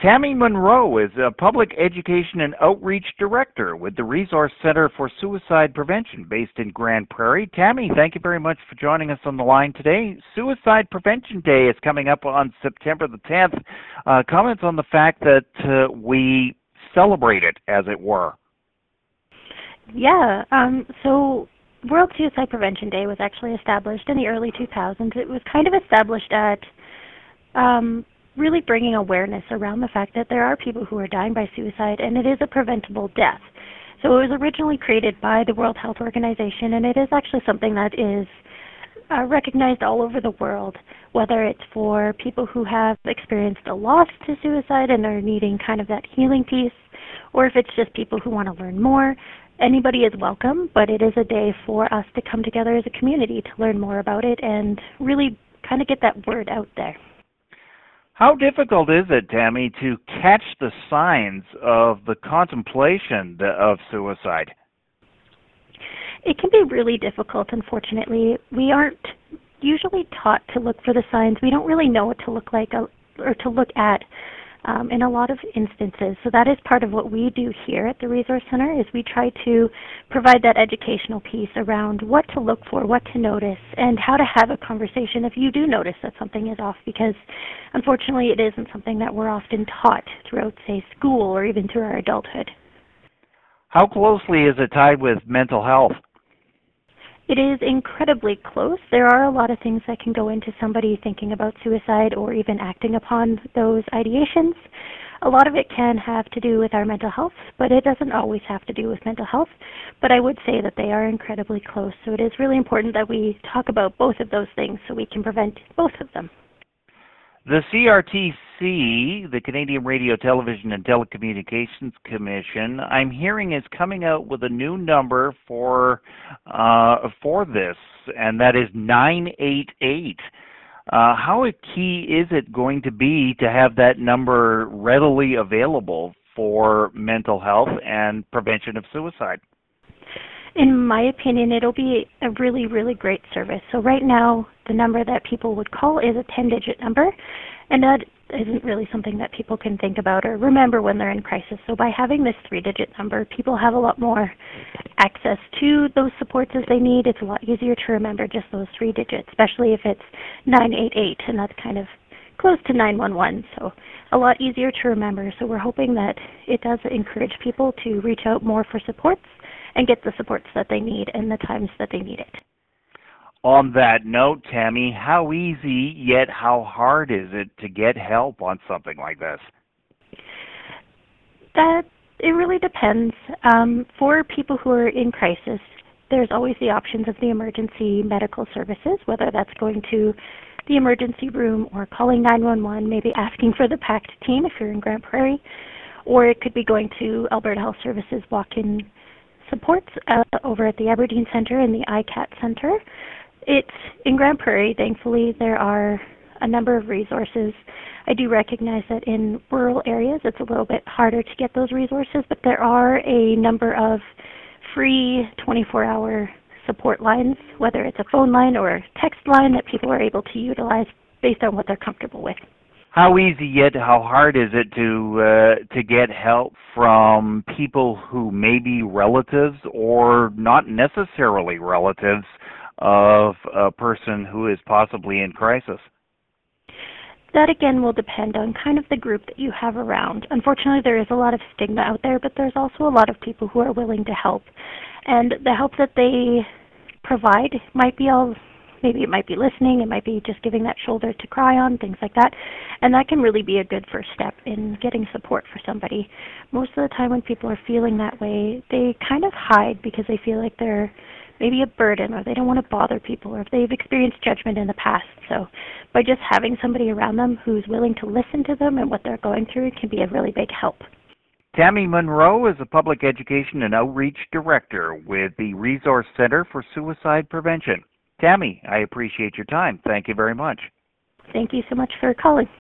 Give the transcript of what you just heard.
Tammy Monroe is a public education and outreach director with the Resource Center for Suicide Prevention based in Grand Prairie. Tammy, thank you very much for joining us on the line today. Suicide Prevention Day is coming up on September the 10th. Comments on the fact that we celebrate it, as it were. Yeah, so World Suicide Prevention Day was actually established in the early 2000s. It was kind of established at really bringing awareness around the fact that there are people who are dying by suicide, and it is a preventable death. So it was originally created by the World Health Organization, and it is actually something that is recognized all over the world, whether it's for people who have experienced a loss to suicide and are needing kind of that healing piece, or if it's just people who want to learn more. Anybody is welcome, but it is a day for us to come together as a community to learn more about it and really kind of get that word out there. How difficult is it, Tammy, to catch the signs of the contemplation of suicide? It can be really difficult, unfortunately. We aren't usually taught to look for the signs. We don't really know what to look like or to look at in a lot of instances. So that is part of what we do here at the Resource Center, is we try to provide that educational piece around what to look for, what to notice, and how to have a conversation if you do notice that something is off, because unfortunately it isn't something that we're often taught throughout, say, school or even through our adulthood. How closely is it tied with mental health? It is incredibly close. There are a lot of things that can go into somebody thinking about suicide or even acting upon those ideations. A lot of it can have to do with our mental health, but it doesn't always have to do with mental health. But I would say that they are incredibly close. So it is really important that we talk about both of those things so we can prevent both of them. The CRTC, the Canadian Radio, Television and Telecommunications Commission, I'm hearing is coming out with a new number for this, and that is 988. How key is it going to be to have that number readily available for mental health and prevention of suicide? In my opinion, it'll be a really, really great service. So right now, the number that people would call is a 10-digit number, and that isn't really something that people can think about or remember when they're in crisis. So by having this 3-digit number, people have a lot more access to those supports as they need. It's a lot easier to remember just those 3 digits, especially if it's 988, and that's kind of close to 911, so a lot easier to remember. So we're hoping that it does encourage people to reach out more for supports and get the supports that they need and the times that they need it. On that note, Tammy, how easy yet how hard is it to get help on something like this? It really depends. For people who are in crisis, there's always the options of the emergency medical services, whether that's going to the emergency room or calling 911, maybe asking for the PACT team if you're in Grand Prairie, or it could be going to Alberta Health Services walk-in supports over at the Aberdeen Centre and the ICAT Centre. It's in Grand Prairie, thankfully, there are a number of resources. I do recognize that in rural areas it's a little bit harder to get those resources, but there are a number of free 24-hour support lines, whether it's a phone line or a text line, that people are able to utilize based on what they're comfortable with. How easy yet how hard is it to get help from people who may be relatives or not necessarily relatives of a person who is possibly in crisis? That again will depend on kind of the group that you have around. Unfortunately, there is a lot of stigma out there, but there's also a lot of people who are willing to help. And the help that they provide might be maybe it might be listening, it might be just giving that shoulder to cry on, things like that. And that can really be a good first step in getting support for somebody. Most of the time when people are feeling that way, they kind of hide because they feel like they're maybe a burden, or they don't want to bother people, or if they've experienced judgment in the past. So by just having somebody around them who's willing to listen to them and what they're going through can be a really big help. Tammy Monroe is a public education and outreach director with the Resource Center for Suicide Prevention. Tammy, I appreciate your time. Thank you very much. Thank you so much for calling.